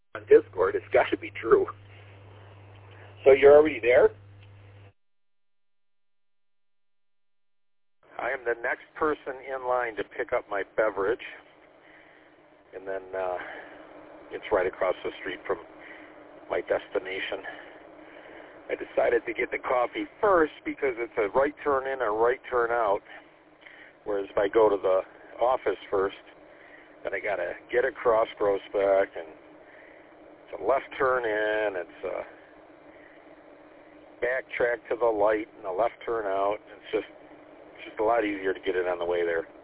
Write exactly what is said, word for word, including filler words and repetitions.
on Discord. It's got to be true. So you're already there? I am the next person in line to pick up my beverage, and then uh, it's right across the street from my destination. I decided to get the coffee first because it's a right turn in and a right turn out, whereas if I go to the office first, then I got to get across Groesbeck, and it's a left turn in, it's a backtrack to the light and a left turn out. It's just, it's just a lot easier to get it on the way there.